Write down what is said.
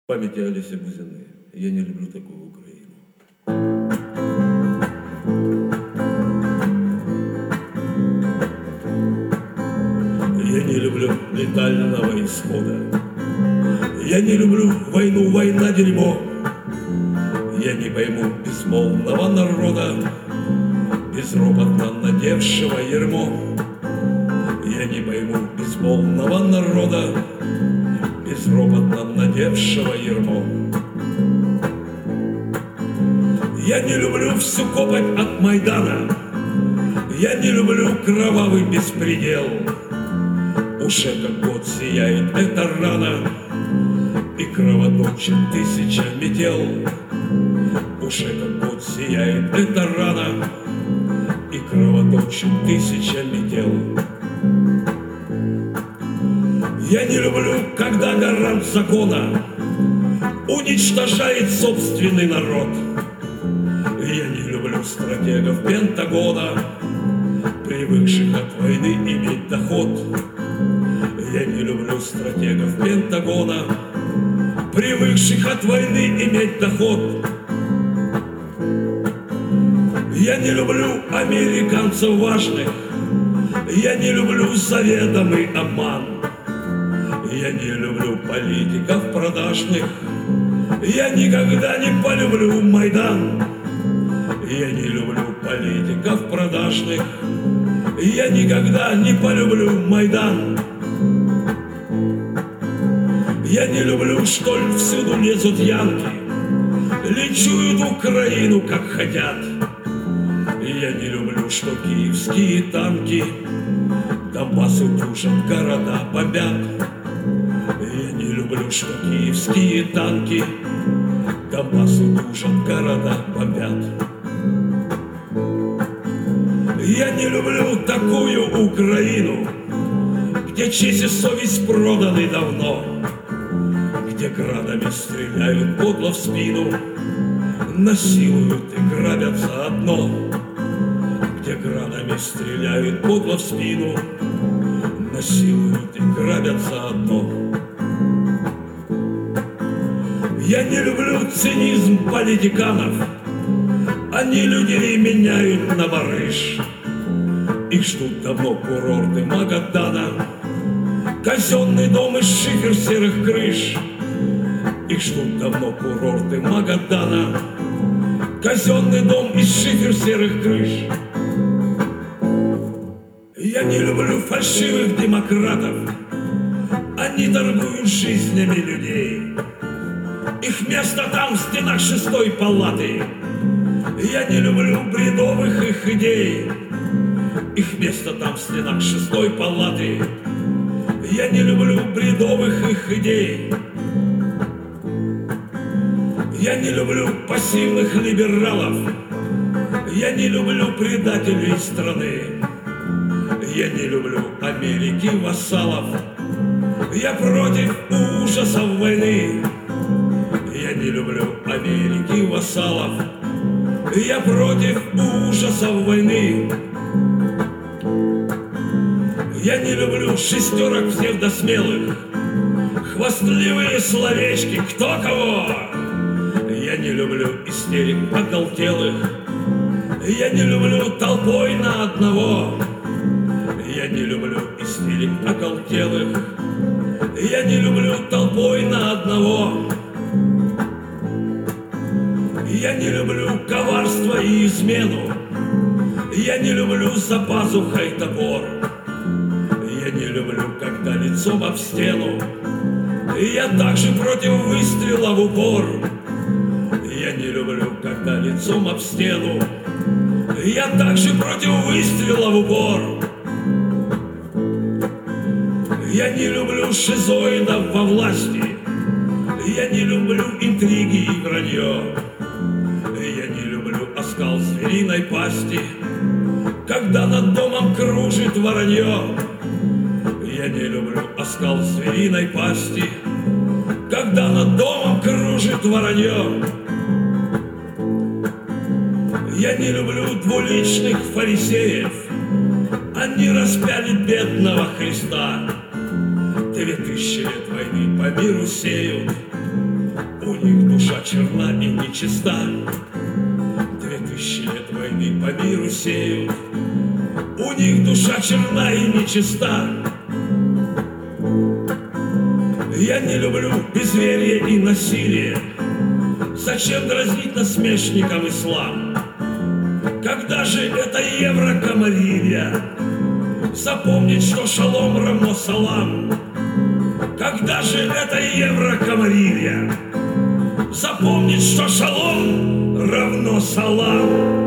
Памяти Олеся Бузины. Я не люблю такую Украину. Я не люблю летального исхода. Я не люблю войну, война дерьмо. Я не пойму безмолвного народа, безропотно надевшего ярмо. Я не пойму безмолвного народа, безропотно надевшего ярмо. Я не люблю всю копоть от Майдана. Я не люблю кровавый беспредел. Уже как год сияет эта рана и кровоточит тысяча метел. Уже как год сияет эта рана и кровоточит тысяча метел. Я не люблю, когда гарант закона уничтожает собственный народ. Я не люблю стратегов Пентагона, привыкших от войны иметь доход. Я не люблю стратегов Пентагона, привыкших от войны иметь доход. Я не люблю американцев важных, я не люблю заведомый обман. Я не люблю политиков продажных, я никогда не полюблю Майдан. Я не люблю политиков продажных, я никогда не полюблю Майдан. Я не люблю, что всюду лезут янки, лечуют Украину, как хотят. Я не люблю, что киевские танки Донбасс утюжат, города бомбят. Я не люблю, что киевские танки Донбасс утюжат, города бомбят. Я не люблю такую Украину, где честь и совесть проданы давно, где градами стреляют подло в спину, насилуют и грабят заодно. Где градами стреляют подло в спину, насилуют и грабят заодно. Я не люблю цинизм политиканов, они людей меняют на барыш. Их ждут давно курорты Магадана, казенный дом из шифер серых крыш. Их ждут давно курорты Магадана, казенный дом из шифер серых крыш. Я не люблю фальшивых демократов, они торгуют жизнями людей. Их место там в стенах 6-й палаты. Я не люблю бредовых их идей. Их место там в стенах 6-й палаты. Я не люблю бредовых их идей. Я не люблю пассивных либералов. Я не люблю предателей страны. Я не люблю Америки вассалов. Я против ужасов войны. Я не люблю Америки вассалов. Я против ужасов войны. Я не люблю шестерок псевдосмелых, хвастливые словечки кто кого. Я не люблю истерик оголтелых. Я не люблю толпой на одного. Я не люблю истерик оголтелых. Я не люблю толпой на одного. Я не люблю коварство и измену. Я не люблю за пазухой топор. Я не люблю, когда лицом об стену. Я также против выстрела в упор. Я не люблю, когда лицом об стену. Я также против выстрела в упор. Я не люблю шизоидов во власти. Я не люблю интриги и вранье. Я не люблю оскал звериной пасти, когда над домом кружит воронье. Я не люблю оскал звериной пасти, когда над домом кружит воронье. Я не люблю двуличных фарисеев, они распяли бедного Христа. 2000 лет войны по миру сеют У них душа черна и нечиста. 2000 лет войны по миру сеют. У них душа черна и нечиста. Я не люблю безверие и насилие. Зачем дразнить насмешникам ислам? Когда же это еврокомарилья? Запомнить, что шалом равно салам. Когда же это еврокомарилья? Запомнить, что шалом равно салам.